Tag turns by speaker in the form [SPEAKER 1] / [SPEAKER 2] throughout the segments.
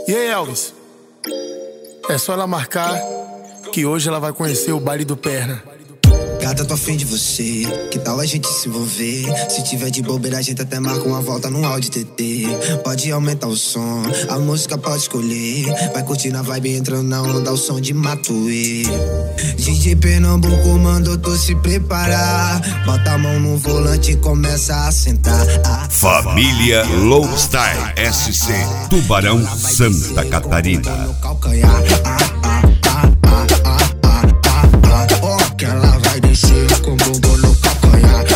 [SPEAKER 1] E aí, Elvis? É só ela marcar que hoje ela vai conhecer o baile do Perna.
[SPEAKER 2] Gata, tô afim de você, que tal a gente se envolver? Se tiver de bobeira a gente até marca uma volta no Audi TT. Pode aumentar o som, a música pode escolher. Vai curtindo a vibe entrando na onda, o som de Matuê. DJ Pernambuco mandou tu se preparar. Bota a mão no volante e começa a sentar.
[SPEAKER 3] Família Low Style SC, Tubarão, Santa Catarina.
[SPEAKER 2] No calcanhar, que ela vai descer com bumbum no calcanhar.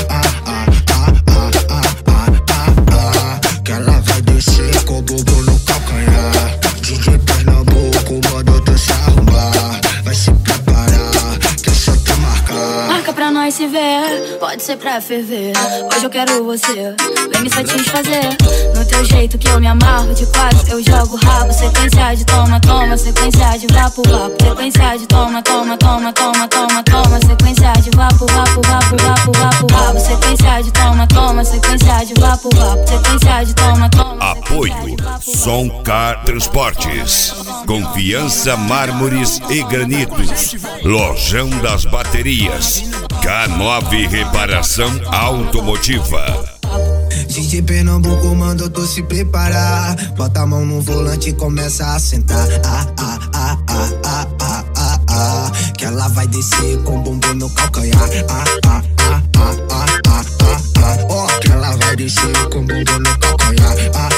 [SPEAKER 2] Que ela vai descer com bumbum no calcanhar. DJ Pernambuco mandou tu se arrumar. Vai se preparar, que é só tu marcar.
[SPEAKER 4] Marca pra nós se ver, pode ser pra ferver. Hoje eu quero você, vem me satisfazer. No teu jeito que eu me amarro, de quatro eu jogo rabo. Sequência de toma, toma, sequência de vapo, vapo. Sequência de toma, toma, toma, toma, toma, toma. Sequência de vapo, vapo, vapo, vapo, vapo, vapo. Sequência de toma, toma, sequência de vapo, vapo. Sequência de toma, toma.
[SPEAKER 3] Apoio Som Car Transportes, Confiança Mármores e Granitos, Lojão das Baterias, K9 Reparação Automotiva.
[SPEAKER 2] DJ Pernambuco mandou tu se preparar. Bota a mão no volante e começa a sentar. Que ela vai descer com bumbum no calcanhar. Que ela vai descer com bumbum no calcanhar.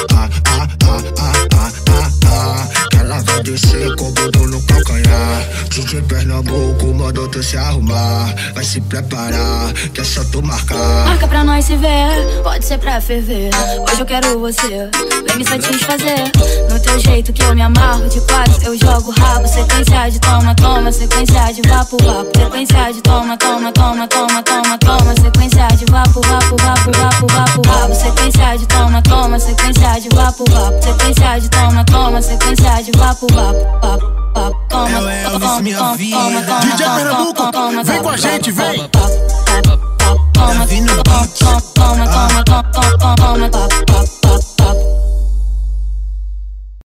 [SPEAKER 2] Que ela vai descer com bumbum no calcanhar. DJ Pernambuco mandou tu se arrumar. Vai se preparar, que é só tu marcar.
[SPEAKER 4] Marca pra nós se ver, pode ser pra ferver. Hoje eu quero você, vem me satisfazer. No teu jeito que eu me amarro, de quatro eu jogo rabo. Sequência de toma, toma, sequência de vapo, vapo. Sequência de toma, toma, toma, toma, toma, toma. Sequência de vapo, vapo, vapo, vapo, vapo, vapo. Sequência de toma, toma, sequência de vapo, vapo. Sequência de toma, toma, sequência de vapo, vapo, vapo.
[SPEAKER 2] É o Elvis, minha vida.
[SPEAKER 1] DJ Pernambuco, vem com a gente, vem!
[SPEAKER 2] Davi no beat.
[SPEAKER 4] Toma, toma, toma, toma, toma, toma, toma.